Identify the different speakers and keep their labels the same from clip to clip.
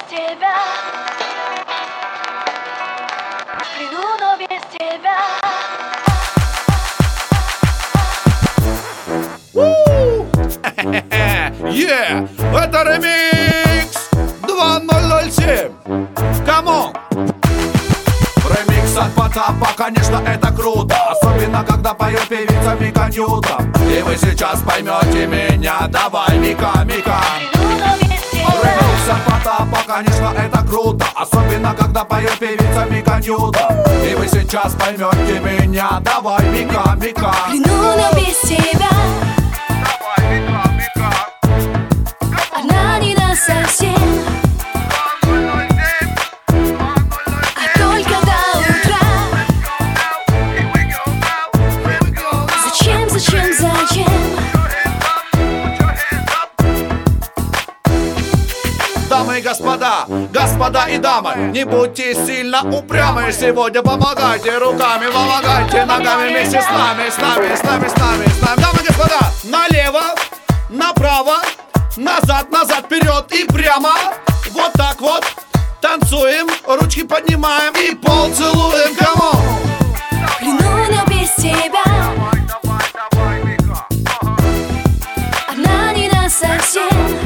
Speaker 1: тебя. Приду, но без тебя.
Speaker 2: Это ремикс 2007. Камон! Ремикс от Потапа, конечно, это круто. Особенно, когда поет певица Мика Ньютон. И вы сейчас поймете меня. Давай, Мика, Мика. Ремикс от Потапа, конечно, это круто. Особенно, когда поет певица Мика Ньютон. И вы сейчас поймете меня. Давай, Мика, Мика.
Speaker 1: Приду, но без тебя. Одна не насовсем. А только до утра. Зачем, зачем, зачем?
Speaker 2: Дамы и господа, господа и дамы, не будьте сильно упрямы. Сегодня помогайте руками, помогайте ногами вместе с нами, с нами, с нами, с нами, с нами. Дамы и господа, налево, направо, назад, назад, вперед и прямо. Вот так вот, танцуем, ручки поднимаем и пол целуем. Камон!
Speaker 1: Приду, но без тебя. Одна не насовсем.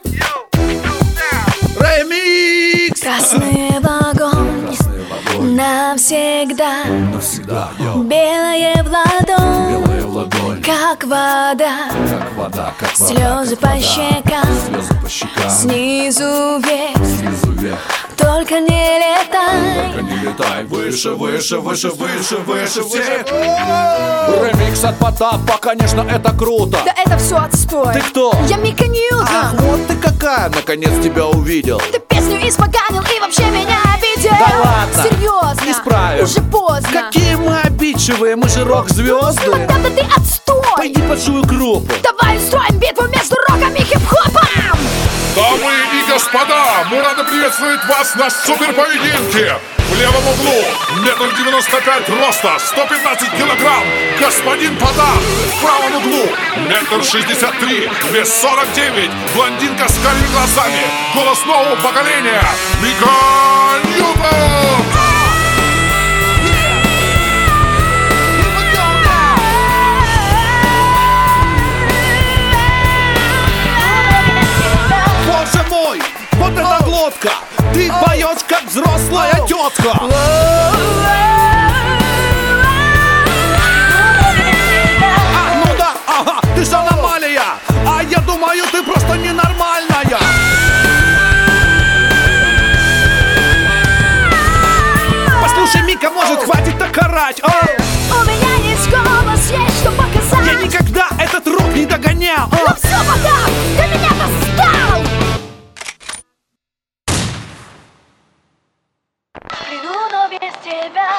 Speaker 2: Ремикс!
Speaker 1: Красный вагон навсегда. Белое в ладонь, как вода. Слезы по щекам, снизу вверх. Только не летай.
Speaker 2: Выше, выше, выше, выше, выше всех. Ремикс от Потапа, конечно, это круто.
Speaker 1: Да это все отстой.
Speaker 2: Ты кто?
Speaker 1: Я Мика Ньютон.
Speaker 2: Ах, вот ты какая, наконец тебя увидел.
Speaker 1: Ты песню испоганил и вообще меня обидел.
Speaker 2: Да ладно.
Speaker 1: Серьезно.
Speaker 2: Исправим.
Speaker 1: Уже поздно.
Speaker 2: Какие мы обидчивые, мы же рок-звезды.
Speaker 1: Вот это ты отстой.
Speaker 2: Пойди под свою группу.
Speaker 1: Давай устроим битву между роком и хип-хопом.
Speaker 3: Дамы и господа, мы рады приветствовать вас на суперпоединке. В левом углу 1,95 м роста, 115 килограмм, господин Потап. В правом углу 1,63 м, вес 49, блондинка с карими глазами, голос нового поколения, Мика Ньютон.
Speaker 2: Боже мой, вот эта глотка. Ты поешь, как взрослая тетка. Ну да, ага, ты же аномалия. А я думаю, ты просто ненормальная. Послушай, Мика, может, хватит так орать, а?
Speaker 1: У меня есть голос, есть что показать.
Speaker 2: Я никогда этот рок не догонял.
Speaker 1: Ну все, Потап, ты меня достал. Приду, но без тебя.